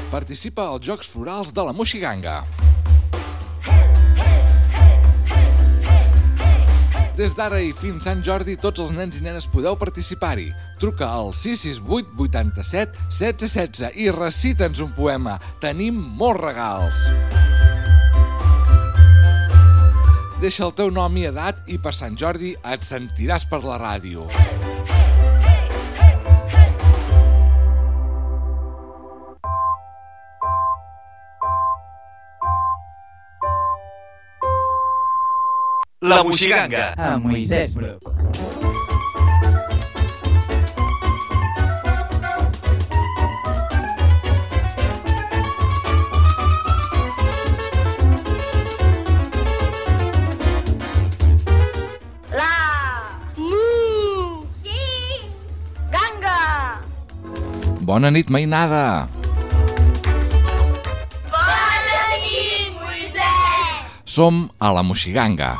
Participa als Jocs Florals de la Moixiganga. Des d'ara i fins Sant Jordi, tots els nens i nenes podeu participar-hi. Truca al 668 87 16 16 i recita'ns un poema. Tenim molts regals. Deixa el teu nom i edat i per Sant Jordi et sentiràs per la ràdio. La Moixiganga. A Moisès Bru. Bona nit, mainada! Bona nit, Moisès! Som a la Moixiganga.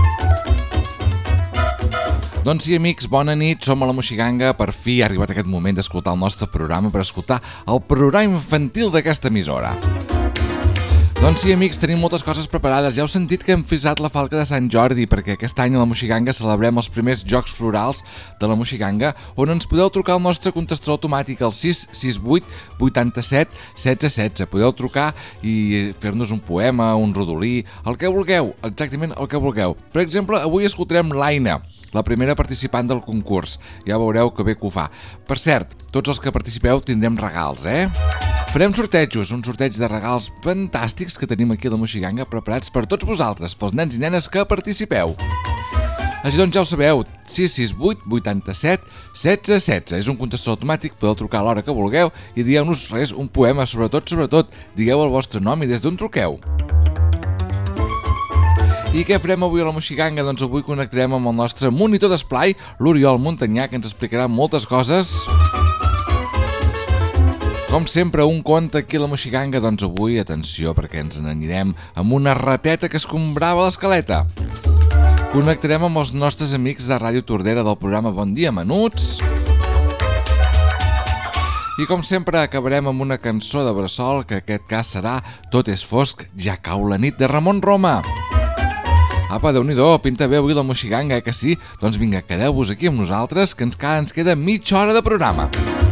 Doncs sí, amics, bona nit, som a la Moixiganga. Per fi ha arribat aquest moment d'escoltar el nostre programa, per escoltar el programa infantil d'aquesta emissora. Doncs sí, amics, tenim moltes coses preparades. Ja heu sentit que hem fisat la falca de Sant Jordi, perquè aquest any a la Moixiganga celebrem els primers Jocs Florals de la Moixiganga, on ens podeu trucar al nostre contestador automàtic, al 668 87 16 16. Podeu trucar i fer-nos un poema, un rodolí, el que vulgueu, exactament el que vulgueu. Per exemple, avui escoltarem l'Aina, la primera participant del concurs. Ja veureu que bé que ho fa. Per cert, tots els que participeu tindrem regals, Farem sortejos, un sorteig de regals fantàstics que tenim aquí a la Moixiganga preparats per tots vosaltres, pels nens i nenes que participeu. Així doncs ja ho sabeu, 668 87 16 16. És un contestador automàtic, podeu trucar a l'hora que vulgueu i digueu-nos res, un poema, sobretot, digueu el vostre nom i des d'on truqueu. I què farem avui a la Moixiganga? Doncs avui connectarem amb el nostre monitor d'esplai, l'Oriol Montanyà, que ens explicarà moltes coses. Com sempre, un conte aquí a la Moixiganga. Doncs avui, atenció, perquè ens n'anirem amb una rateta que escombrava l'escaleta. Connectarem amb els nostres amics de Ràdio Tordera del programa Bon Dia Menuts. I com sempre acabarem amb una cançó de bressol, que aquest cas serà Tot és fosc, ja cau la nit, de Ramon Roma. Apa, Déu-n'hi-do, pinta bé avui la Moixiganga, que sí? Doncs vinga, quedeu-vos aquí amb nosaltres, que ens queda mitja hora de programa.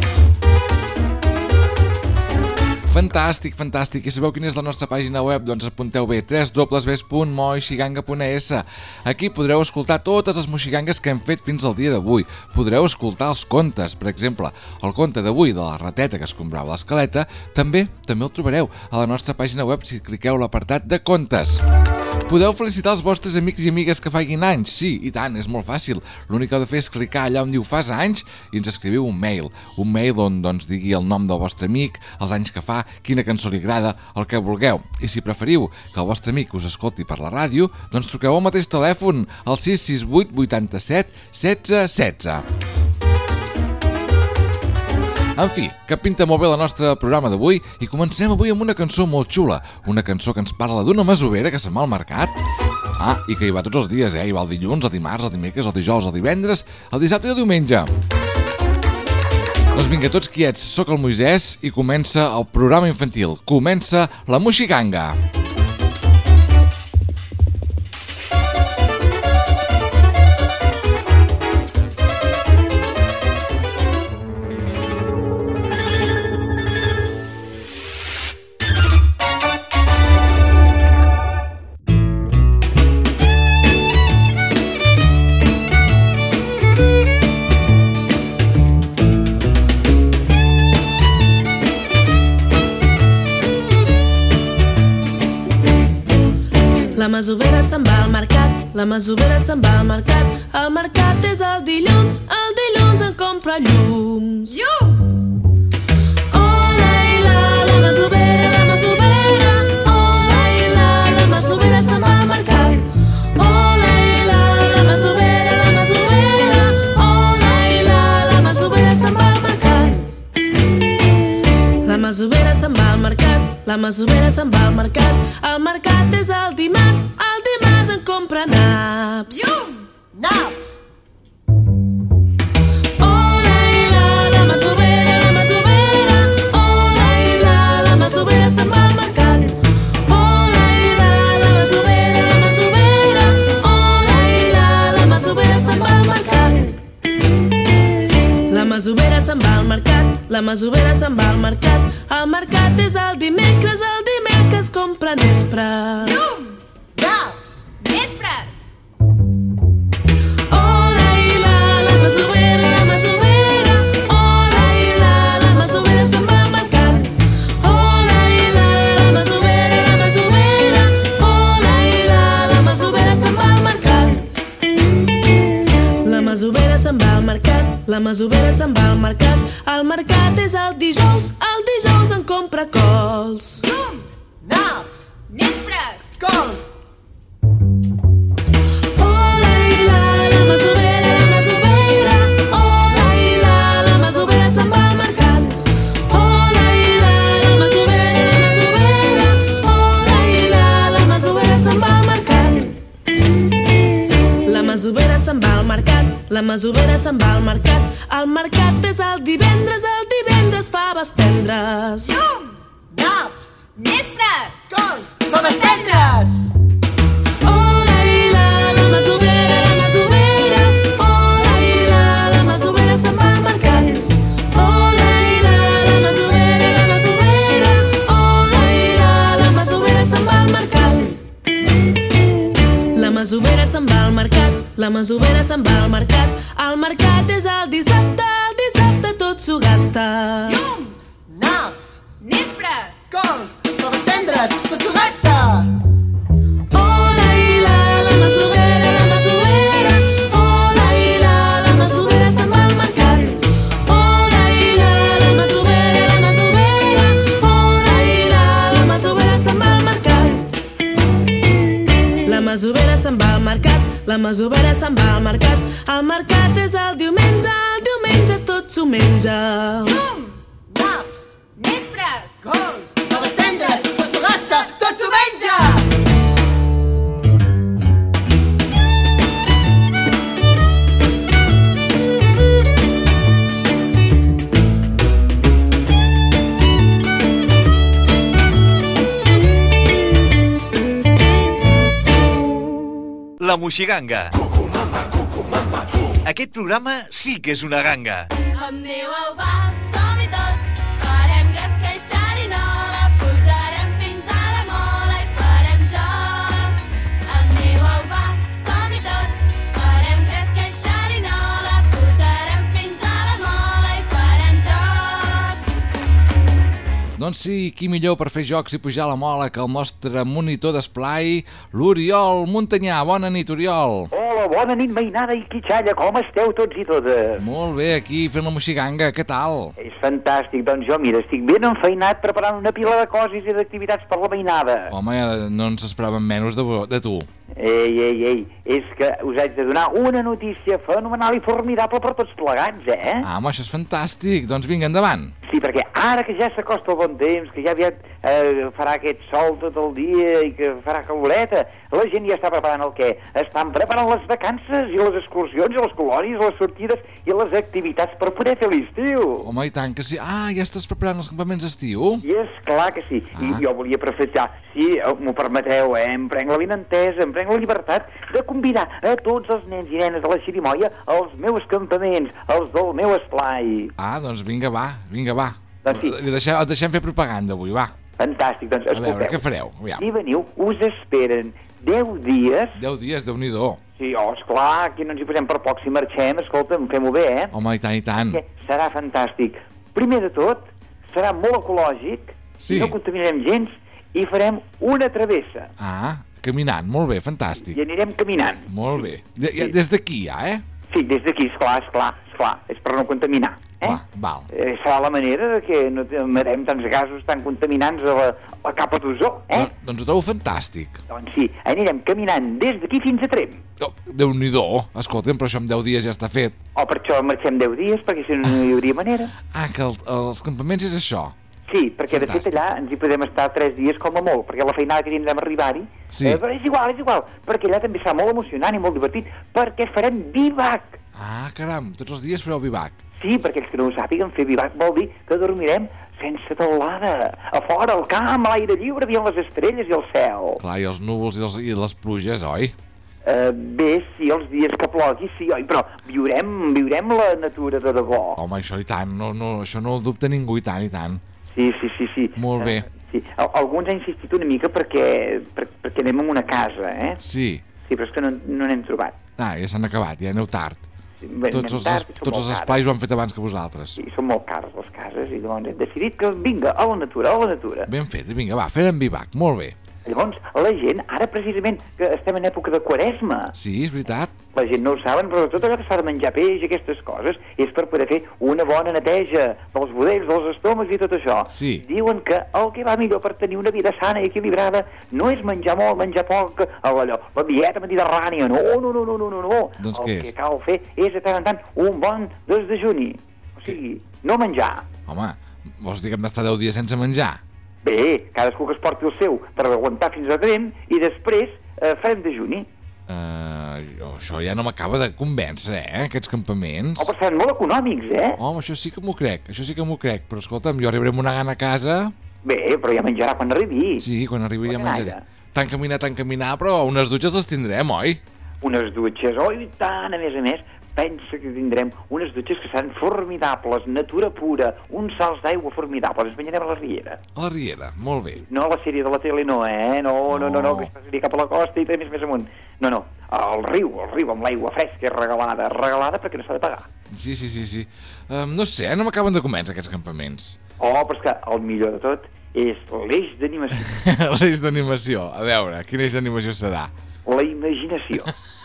Fantàstic. I sabeu quina és la nostra pàgina web? Doncs apunteu bé, www.moixiganga.es. Aquí podreu escoltar totes les moixigangues que hem fet fins al dia d'avui. Podreu escoltar els contes. Per exemple, el conte d'avui de la rateta que escombrava l'escaleta també el trobareu a la nostra pàgina web si cliqueu l'apartat de contes. Podeu felicitar els vostres amics i amigues que facin anys. Sí, i tant, és molt fàcil. L'únic que heu de fer és clicar allà on diu fas anys i ens escriviu un mail. Un mail on digui el nom del vostre amic, els anys que fa, quina cançó li agrada, el que vulgueu. I si preferiu que el vostre amic us escolti per la ràdio, doncs truqueu al mateix telèfon, al 668 87 16 16. En fi, que pinta molt bé el nostre programa d'avui i comencem avui amb una cançó molt xula, una cançó que ens parla d'una masovera que se m'ha al mercat. I que hi va tots els dies, hi va el dilluns, el dimarts, el dimecres, el dijous, el divendres, el dissabte i el diumenge. Doncs vinga, tots quiets, sóc el Moisès i comença el programa infantil. Comença la Moixiganga. La masovera se'n va al mercat, la masovera se'n va al mercat. El mercat és el dilluns en compra llums. Llums! Hola i la masovera, la masovera. Hola i la masovera se'n va al mercat. Hola i la masovera, la masovera. Hola i la masovera se'n va al mercat. La masovera se'n va al mercat, la masovera se'n va al mercat. El mercat és el dimarts en compra naps. Llums! Naps! Hola i la masovera, la masovera. Hola i la masovera se'n va al mercat. El mercat és el dimecres compra nespres. Naps. Nespres! Hola i la masovera, hola i la masovera se'n va al mercat. Hola i la masovera, hola i la masovera se'n va al mercat. La masovera se'n va al mercat, la masovera se'n va al mercat. El mercat és el dijous en compra cols. Naps. Nespres! Cols. Hola i la masovera, hola i la masovera se'n va al mercat. Hola i la masovera, hola i la masovera se'n va al mercat. La masovera se'n va al mercat, la masovera se'n va al mercat. El mercat és el divendres faves tendres. Naps. Nespres! Cols. Faves tendres. Hola i la masovera, hola i la masovera se'n va al mercat. Hola i la masovera, hola i la masovera se'n va al mercat. La masovera se'n va al mercat, la masovera se'n va al mercat. El mercat és el dissabte tot s'ho gasta. Llums. Naps. Nespres! Cols. Faves tendres. Tot s'ho gasta. Hola i la masovera, hola i la masovera se'n va al mercat. Hola i la masovera, hola i la masovera se'n va al mercat. La masovera se'n va al mercat, la masovera se'n va al mercat. El mercat és el diumenge tot s'ho menja. Llums. Naps. Nespres! Cols. Faves tendres. Tot s'ho gasta. Tot s'ho menja. La Moixiganga. Aquest programa sí que és una ganga. Aneu au bar, som-hi tots, farem gresca i xerinola, pujarem fins a la mola i farem jocs. Aneu au bar, som-hi tots, farem gresca i xerinola, pujarem fins a la mola i farem jocs. Doncs sí, qui millor per fer jocs i pujar la mola que el nostre monitor d'esplai, l'Oriol Montanyà. Bona nit, Oriol. Hola, bona nit, mainada i quitxalla, com esteu tots i totes? Molt bé, aquí fent la moixiganga, què tal? És fantàstic, doncs jo, mira, estic ben enfeinat preparant una pila de coses i d'activitats per la mainada. Home, no ens esperàvem menys de tu. Ei, és que us haig de donar una notícia fenomenal i formidable per tots plegats, eh? Ah, home, això és fantàstic. Doncs vinga, endavant. Sí, perquè ara que ja s'acosta el bon temps, que ja aviat farà aquest sol tot el dia i que farà caloreta, la gent ja està preparant el què? Estan preparant les vacances i les excursions i les colònies, les sortides i les activitats per poder fer l'estiu. Home, i tant que sí. Ah, ja estàs preparant els campaments d'estiu? I és clar que sí. I jo volia aprofitar, si m'ho permeteu, em prenc la benentesa, em prenc la llibertat de convidar a tots els nens i nenes de la Xirimoia als meus campaments, als del meu esplai. Ah, doncs vinga, va. Doncs sí. Et deixem fer propaganda avui, va. Fantàstic, doncs A veure, escolteu. què fareu? Aviam. Si veniu, us esperen 10 dies. 10 dies, Déu-n'hi-do. Sí, esclar, aquí no ens hi posem per poc. Si marxem, escolta'm, fem-ho bé, eh? Home, i tant, i tant. Que serà fantàstic. Primer de tot, serà molt ecològic, Sí. no contaminarem gens, i farem una travessa. Ah, caminant, molt bé, fantàstic. I anirem caminant. Molt bé. Des d'aquí ja, eh? Sí, des d'aquí, esclar, és per no contaminar. Clar, val. Serà la manera de que no emetem tants gasos tan contaminants a la capa d'ozó, Doncs ho trobo fantàstic. Doncs sí, anirem caminant des d'aquí fins a Tremp. Oh, Déu-n'hi-do. Escolta'm, però això en 10 dies ja està fet. Per això marxem 10 dies, perquè si no hi hauria manera. Ah, que els campaments és això. Sí, perquè de fet Fantàstic. allà ens hi podem estar 3 dies com a molt, perquè la feinada que tindrem a arribar-hi, Sí. però és igual, perquè allà també serà molt emocionant i molt divertit, perquè farem bivac. Ah, caram, tots els dies fareu bivac. Sí, perquè els que no ho sàpiguen, fer bivac vol dir que dormirem sense teulada, a fora, al camp, a l'aire lliure, veient les estrelles i el cel. Clar, i els núvols i les pluges, oi? Bé, sí, els dies que plogui, sí, oi, però viurem la natura de debò. Home, això i tant, això no ho dubta ningú, i tant, i tant. Sí. Molt bé. Sí. Alguns han insistit una mica perquè anem a una casa, Sí. Sí, però és que no n'hem trobat. Ja s'han acabat, ja aneu tard. Sí, Tots els espais ho han fet abans que vosaltres. Sí, són molt cares les cases i llavors hem decidit que vinga, a la natura. Ben fet, vinga, va, fem vivac, molt bé. Llavors, la gent, ara precisament que estem en època de Quaresma, Sí, és veritat. la gent no ho saben, però tot allò que s'ha de menjar peix i aquestes coses és per poder fer una bona neteja dels budells, dels estómacs i tot això. Sí. Diuen que el que va millor per tenir una vida sana i equilibrada no és menjar molt, menjar poc, allò, la dieta mediterrània, no. Doncs el què que és? cal fer és de tant en tant un bon desdejuni. O sigui, no menjar. Home, vols dir que hem d'estar 10 dies sense menjar? Bé, cadascú que es porti el seu per aguantar fins a trem i després farem dejuni. Això ja no m'acaba de convèncer, aquests campaments. Però seran molt econòmics, Home, això sí que m'ho crec, però escolta'm, jo arribaré amb una gana a casa. Bé, però ja menjarà quan arribi. Sí, quan arribi ja Quan menjaré. canaga. Tant caminar, però unes dutxes les tindrem, oi? Unes dutxes, i tant, a més, pensa que tindrem unes dutxes que seran formidables, natura pura, uns salts d'aigua formidables, ens banyarem a la riera. A la riera, molt bé. No a la sèrie de la tele, no, no, que es passaria cap a la costa i més amunt. No, al riu, amb l'aigua fresca, regalada perquè no s'ha de pagar. Sí. No sé, no m'acaben de convèncer aquests campaments. Però és que el millor de tot és l'eix d'animació, L'eix d'animació. A veure, quin eix d'animació serà? la imaginació.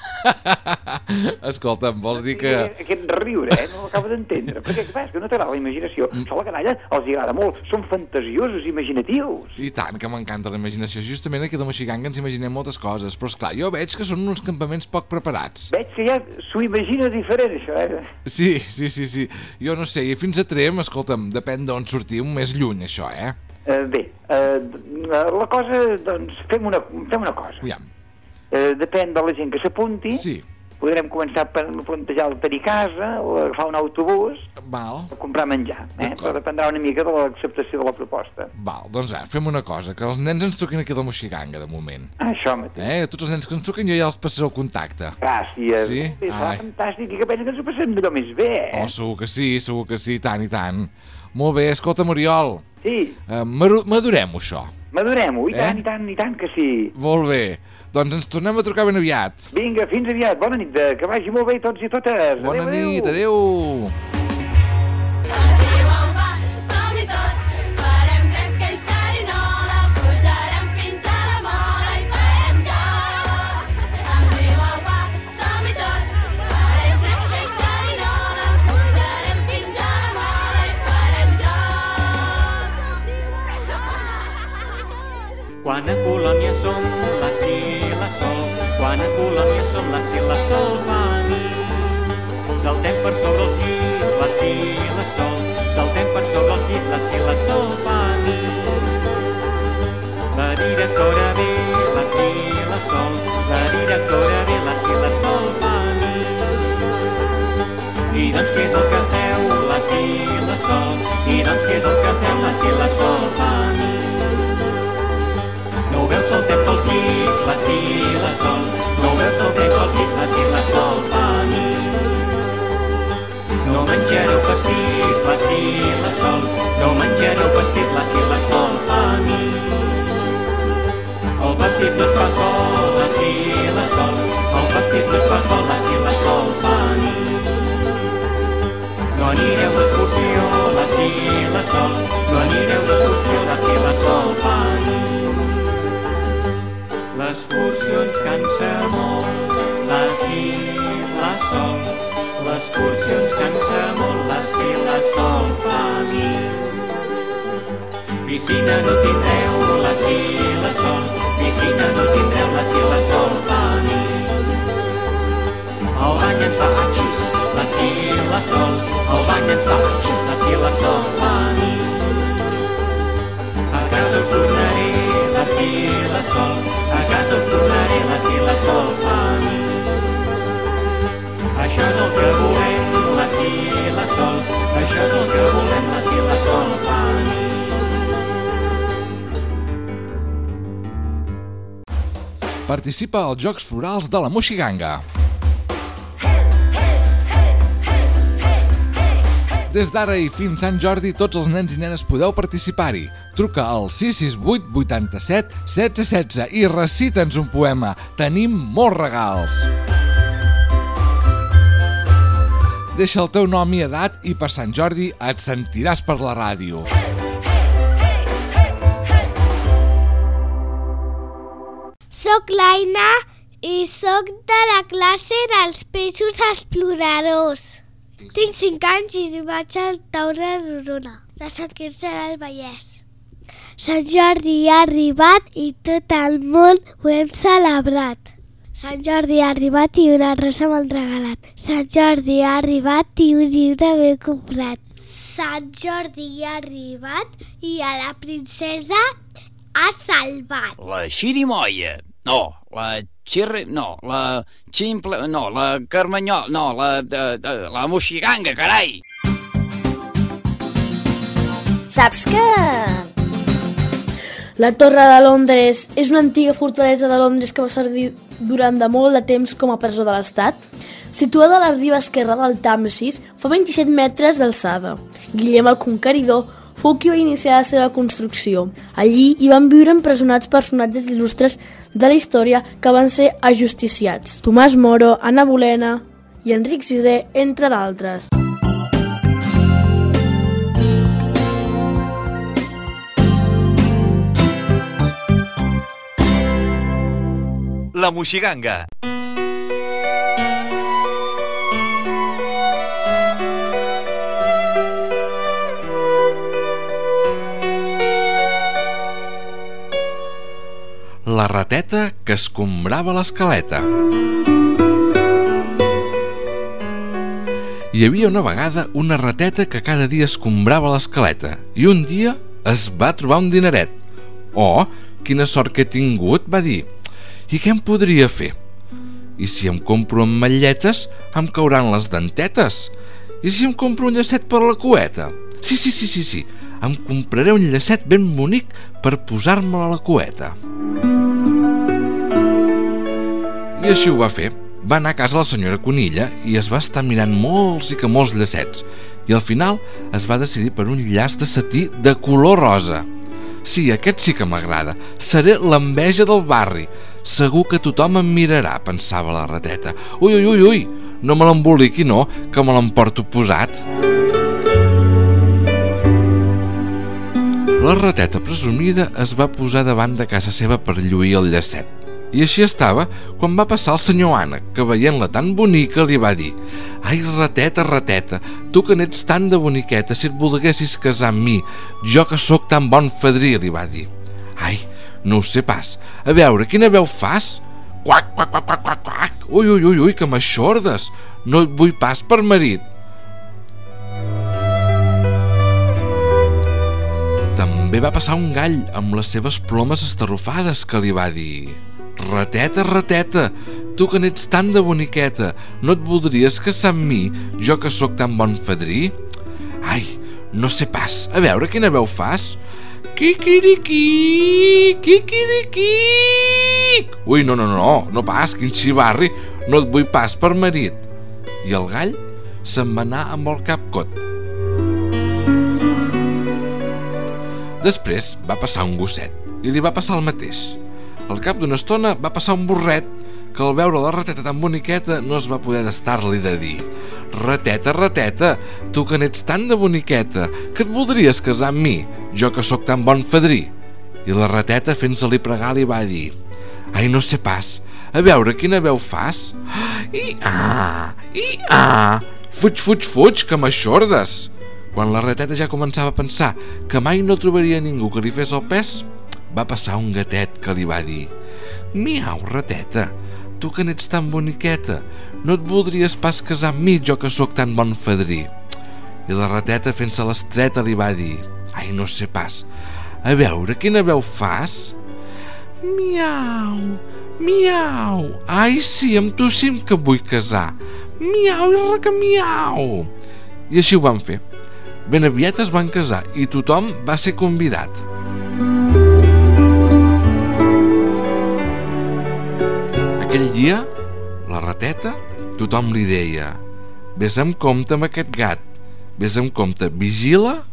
Escolta'm, vols dir que... Aquest riure, no l'acabo d'entendre. Perquè, clar, és que no t'agrada la imaginació. Això a la canalla els agrada molt. Són fantasiosos, imaginatius. I tant, que m'encanta la imaginació. Justament aquí a la Moixiganga ens imaginem moltes coses, però esclar, jo veig que són uns campaments poc preparats. Veig que ja s'ho imagina diferent, això, Sí. Jo no sé, i fins a Trem, escolta'm, depèn d'on sortim, més lluny, això, la cosa, doncs, fem una cosa. Aviam. Depèn de la gent que s'apunti. Sí. Podrem començar per plantejar el tenir casa o agafar un autobús Val. o comprar menjar, D'acord. però dependrà una mica de l'acceptació de la proposta. Val, doncs fem una cosa, que els nens ens truquin aquí a la Moixiganga, de moment. Això mateix. Tots els nens que ens truquen jo ja els passaré el contacte. Gràcies. Sí? És Ai. fantàstic i que pensa que ens ho passem d'allò més bé, Oh, segur que sí, tant i tant. Molt bé, escolta, Oriol, Sí, madurem-ho, això. madurem-ho, i tant que sí. Molt bé, doncs ens tornem a trucar ben aviat. Vinga, fins aviat, bona nit, que vagi molt bé tots i totes. Bona Adéu, nit, adéu. Adéu, au va, som-hi tots, farem fresca i xerinola, pujarem fins a la mola i farem joc. Adéu, au va, som-hi tots, farem fresca i xerinola, pujarem fins a la mola i farem joc. Quan a Colònia som la si, la sol, quan a Colònia som la si, la sol fa mi. Saltem per sobre els llits, la si, la sol, saltem per sobre els llits, la si, la sol fa mi. La directora ve, la si, la sol, la directora ve, la si, la sol fa mi. I doncs què és el que feu, la si, la sol, i doncs què és el que feu, la si, la sol fa mi. No ho veus, saltem pels llits, la si, la sol. No ho veus, saltem pels llits, la si, la sol fa mi. No menjareu pastís, la si, la sol. No menjareu pastís, la si, la sol fa mi. El pastís no es fa sol, la si, la sol. El pastís no es fa sol, la si, la sol fa mi. No anireu d'excursió, la si, la sol. No anireu d'excursió, la si, la sol fa mi. L'excursió ens cansa molt, la si, la sol. L'excursió ens cansa molt, la si, la sol fa mi. Piscina no tindreu, la si, la sol. Piscina no tindreu, la si, la sol fa mi. El bany ens fa atxus, la si, la sol. El bany ens fa atxus, la si, la sol fa mi. A casa us tornaré, la si, la sol. A casa us tornaré, la si, la sol fa mi. Això és el que volem, la si, la sol. Això és el que volem, la si, la sol fa mi. Participa als Jocs Florals de la Moixiganga. Des d'ara i fins Sant Jordi, tots els nens i nenes podeu participar-hi. Truca al 668 87 16 16 i recita'ns un poema. Tenim molts regals. Deixa el teu nom i edat i per Sant Jordi et sentiràs per la ràdio. Soc l'Aina i soc de la classe dels peixos exploradors. Tinc 5 anys i vaig al Taure Rodona, de Sant Quirze del Vallès. Sant Jordi ha arribat i tot el món ho hem celebrat. Sant Jordi ha arribat i una rosa m'han regalat. Sant Jordi ha arribat i un llibre m'he comprat. Sant Jordi ha arribat i a la princesa ha salvat. La xirimoia. No, la xirri... No, la ximple... No, la carmanyol... No, la moixiganga, carai! Saps que... La Torre de Londres és una antiga fortalesa de Londres que va servir durant de molt de temps com a presó de l'Estat? Situada a la riba esquerra del Tàmesis, fa 27 metres d'alçada. Guillem el Conqueridor fou qui va iniciar la seva construcció. Allí hi van viure empresonats personatges il·lustres de la història que van ser ajusticiats. Tomàs Moro, Anna Bolena i Enric VI, entre d'altres. La Moixiganga. La rateta que escombrava l'escaleta. Hi havia una vegada una rateta que cada dia escombrava l'escaleta i un dia es va trobar un dineret. «Oh, quina sort que he tingut», va dir. «I què em podria fer? I si em compro ametlletes em cauran les dentetes? I si em compro un llacet per la cueta? Sí, em compraré un llacet ben bonic per posar-me a la cueta». I així ho va fer. Va anar a casa la senyora Conilla i es va estar mirant molts llacets i al final es va decidir per un llaç de setí de color rosa. «Sí, aquest sí que m'agrada. Seré l'enveja del barri. Segur que tothom em mirarà», pensava la rateta. Ui, no me l'emboliqui, no, que me l'emporto posat. La rateta presumida es va posar davant de casa seva per lluir el llacet. I així estava quan va passar el senyor Ànec, que veient-la tan bonica li va dir: «Ai, rateta, rateta, tu que n'ets tan de boniqueta, si et volguessis casar amb mi, jo que sóc tan bon fadrí», li va dir. «Ai, no ho sé pas. A veure, quina veu fas?» «Quac, quac, quac, quac, quac, quac. Ui, que m'aixordes. No et vull pas per marit». També va passar un gall amb les seves plomes estarrufades que li va dir: «Rateta, rateta, tu que n'ets tan de boniqueta, no et voldries casar amb mi, jo que sóc tan bon fadrí?» «Ai, no sé pas. A veure, quina veu fas?» «Quiquiriqui, quiquiriqui». «Ui, no pas, quin xivarri, no et vull pas per marit». I el gall se'n va anar amb el cap cot. Després va passar un gosset i li va passar el mateix. Al cap d'una estona va passar un burret que al veure la rateta tan boniqueta no es va poder d'estar-li de dir: «Rateta, rateta, tu que n'ets tan de boniqueta, que et voldries casar amb mi, jo que sóc tan bon fadrí». I la rateta, fent-se-li pregar, li va dir: «Ai, no sé pas. A veure, quina veu fas?» «I-ah, fuig, que m'aixordes». Quan la rateta ja començava a pensar que mai no trobaria ningú que li fes el pes, va passar un gatet que li va dir: «Miau, rateta, tu que n'ets tan boniqueta, no et voldries pas casar amb mi, jo que sóc tan bon fadrí». I la rateta, fent-se l'estreta, li va dir: «Ai, no sé pas. A veure, quina veu fas?» «Miau, miau. Ai, sí, amb tu sí que vull casar. Miau i recamiau». I així ho van fer. Ben aviat es van casar i tothom va ser convidat. Aquell dia, la rateta, tothom li deia: vés amb compte amb aquest gat, vés amb compte, vigila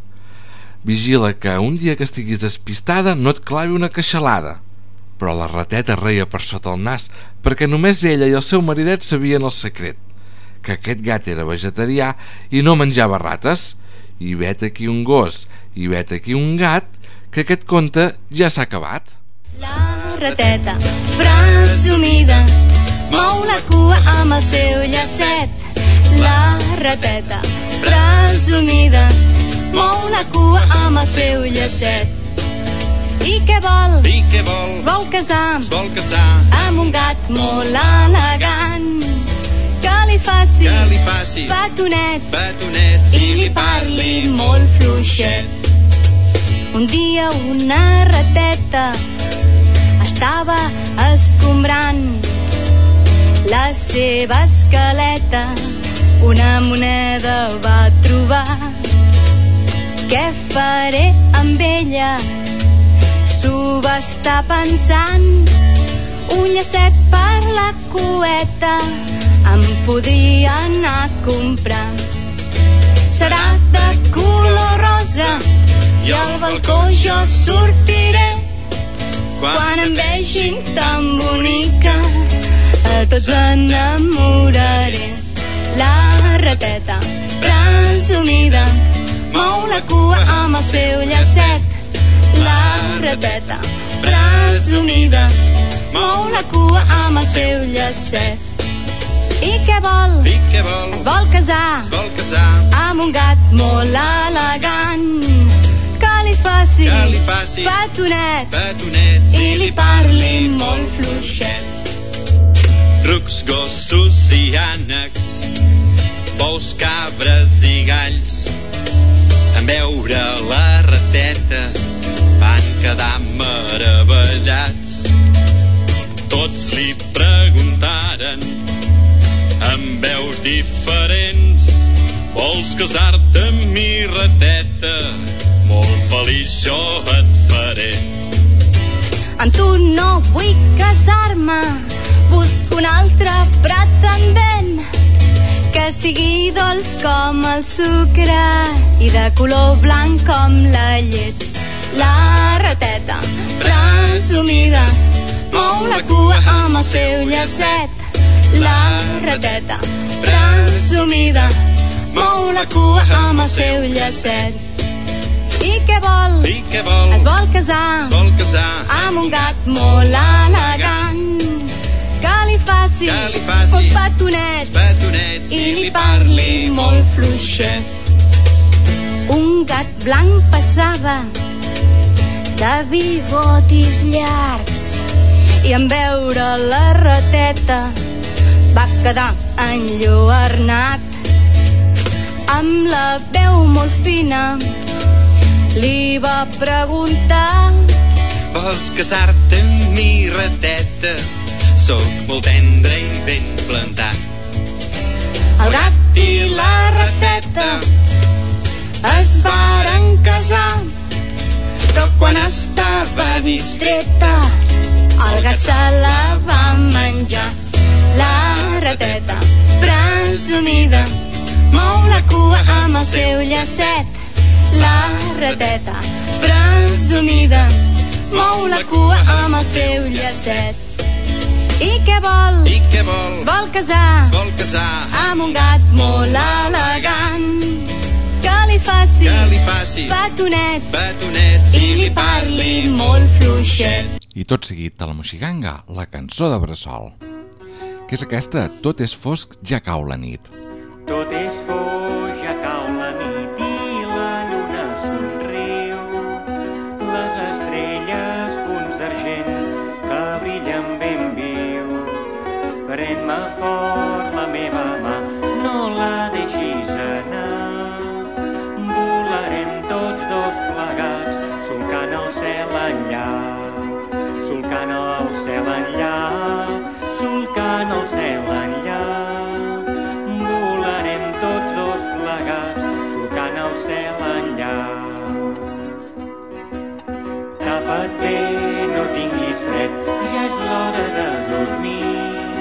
que un dia que estiguis despistada no et clavi una queixalada. Però la rateta reia per sota el nas, perquè només ella i el seu maridet sabien el secret, que aquest gat era vegetarià i no menjava rates. I vet aquí un gos i vet aquí un gat, que aquest conte ja s'ha acabat. La rateta presumida mou la cua amb el seu llacet. La rateta presumida mou la cua amb el seu llacet. I què vol? Vol casar amb un gat molt elegant, que li faci petonets i li parli molt fluixet. Un dia una rateta estava escombrant la seva escaleta, una moneda va trobar. Què faré amb ella? S'ho va estar pensant. Un llacet per la cueta em podria anar a comprar. Serà de color rosa i al balcó jo sortiré. Quan em vegin tan bonica a tots enamoraré. La rateta presumida mou la cua amb el seu llacet. La rateta presumida mou la cua amb el seu llacet. I què vol? Es vol casar amb un gat molt elegant, que li faci petonets i li parli molt fluixet. Rucs, gossos i ànecs, bous, cabres i galls, en veure la rateta van quedar meravellats. Tots li preguntaren amb veus diferents: vols casar-te amb mi, rateta? Molt feliç jo et faré. Amb tu no vull casar-me, busco un altre pretendent que sigui dolç com el sucre i de color blanc com la llet. La rateta presumida mou la cua amb el seu llacet. La rateta presumida mou la cua amb el seu llacet. I què vol? Es vol casar amb un gat molt elegant, que li faci molts petonets i li parli molt fluixet. Un gat blanc passava de bigotis llargs i en veure la rateta va quedar enlluernat. Amb la veu molt fina li va preguntar: vols casar-te amb mi, rateta? Soc molt tendre i ben plantat. El gat i la rateta es varen casar, però quan estava distreta el gat se la va menjar. La rateta presumida mou la cua amb el seu llacet. La rateta presumida mou la cua amb el seu llacet. I què vol? Es vol casar amb un gat molt elegant, que li faci petonets i li parli molt fluixet. I tot seguit a la Moixiganga, la cançó de Bressol, que és aquesta: tot és fosc, ja cau la nit. Tot és fosc, ja cau la nit i la lluna somriu. Les estrelles, punts d'argent que brillen ben vius. Pren-me fort la meva mà, no la deixis anar. Volarem tots dos plegats, solcant el cel enllà. Solcant el cel enllà, solcant el cel enllà. Volarem tots dos plegats, solcant el cel enllà. Tapa't bé, no tinguis fred, ja és l'hora de dormir.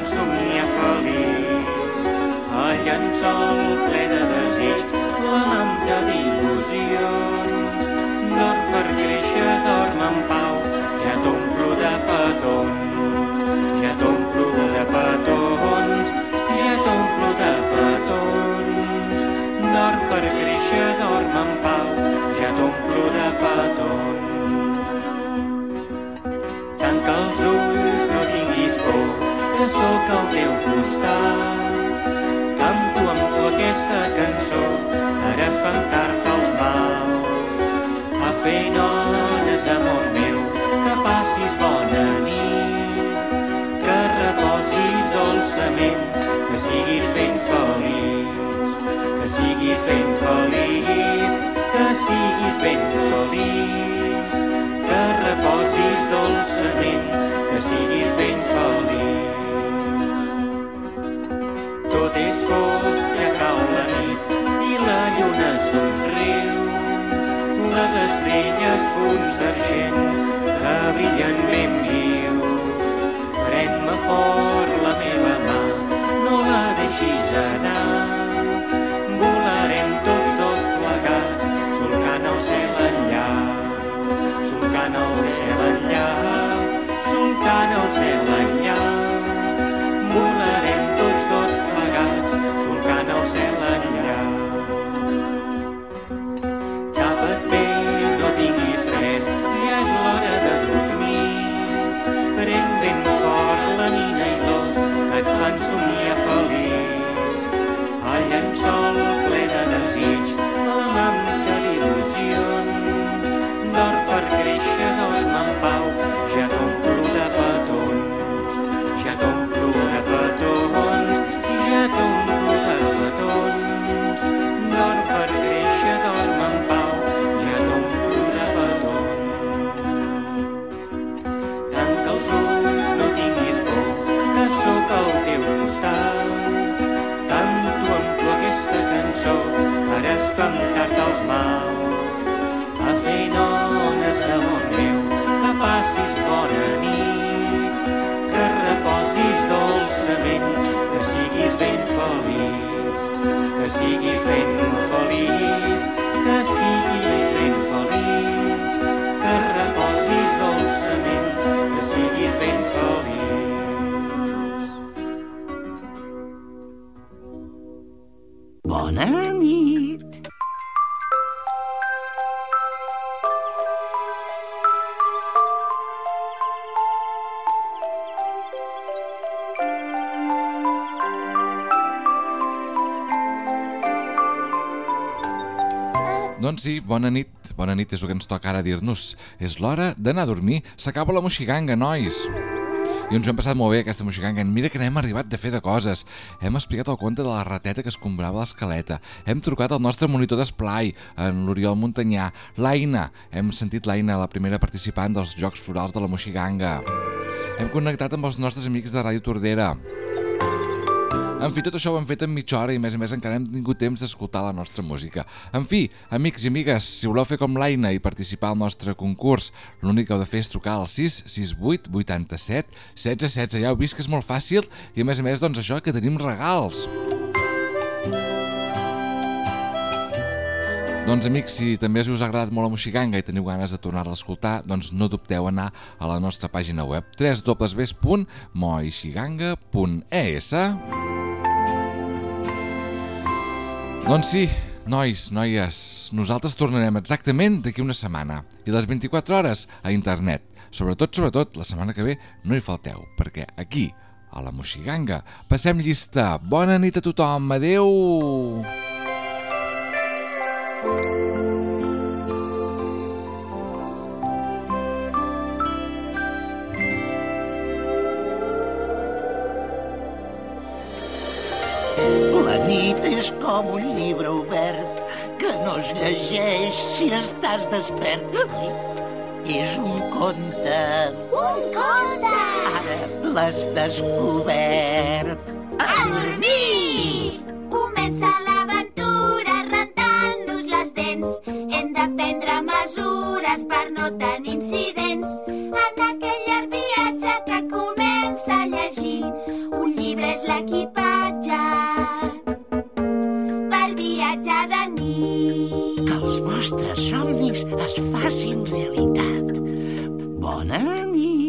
fan somniar feliç. El llençol ple de desig, la manta d'il·lusions. Dorm per créixer, dorm en pau, ja t'omplo de petons. Ja t'omplo de petons, ja t'omplo de petons. Dorm per créixer, dorm en pau, ja t'omplo de petons. Tanca els ulls, no tinguis por, que sóc al teu costat. Canto amb tu aquesta cançó per espantar-te els mals. A fer nones, amor meu, que passis bona nit, que reposis dolçament, que siguis ben feliç, que siguis ben feliç, que siguis ben feliç, que reposis dolçament, que siguis ben feliç. Tot és fosc, ja cau la nit i la lluna somriu. Les estrelles, punts d'argent, que brillen ben vius. Pren-me fort la meva mà, no la deixis anar. Volarem tots dos plegats, solcant el cel enllà. Solcant el cel enllà, solcant el cel enllà. Volarem tots dos plegats, solcant el cel enllà. Tapa't bé, no tinguis fred, ja és l'hora de dormir. Pren ben fort la nina i l'os, que et fan somniar feliç. El llençol ple de desig, la manta d'il·lusions. Dorm per créixer, dorm en pau, ja t'omplo de petons. Ja t'omplo de petons, ja t'omplo de petons. Dorm per créixer, dorm en pau, ja t'omplo de petons. Tanca els ulls, no tinguis por, que sóc al teu costat. Canto amb tu aquesta cançó per espantar-te els mals. A fer nones, amor meu, que passis bona nit, que reposis dolçament, que siguis ben feliç, que siguis ben feliç, que siguis ben feliç, que reposis dolçament, que siguis ben feliç. Bona nit. Doncs sí, bona nit. Bona nit és el que ens toca ara dir-nos. És l'hora d'anar a dormir. S'acaba la moixiganga, nois. I ens ho hem passat molt bé, aquesta moixiganga. Mira que n'hem arribat de fer de coses. Hem explicat el conte de la rateta que escombrava l'escaleta. Hem trucat al nostre monitor d'esplai, en l'Oriol Montanyà. L'Aina. Hem sentit l'Aina, la primera participant dels Jocs Florals de la moixiganga. Hem connectat amb els nostres amics de Ràdio Tordera. En fi, tot això ho hem fet en mitja hora i, a més encara hem tingut temps d'escoltar la nostra música. En fi, amics i amigues, si voleu fer com l'Aina i participar al nostre concurs, l'únic que heu de fer és trucar al 668 87 16 16. Ja heu vist que és molt fàcil i, a més, doncs això, que tenim regals. Doncs, amics, si també us ha agradat molt la moixiganga i teniu ganes de tornar-la a escoltar, doncs no dubteu anar a la nostra pàgina web www.moixiganga.es. Doncs sí, nois, noies, nosaltres tornarem exactament d'aquí una setmana i les 24 hores a internet. Sobretot, la setmana que ve no hi falteu, perquè aquí, a la moixiganga, passem llista. Bona nit a tothom, adeu! La nit és com un llibre obert que no es llegeix si estàs despert. És un conte. Un conte! Ara l'has descobert. A dormir! Comença l'aventura rentant-nos les dents. Hem de prendre mesures per no tenir incidents. En aquell llarg viatge que comença a llegir un llibre nostres somnis es facin realitat. Bona nit.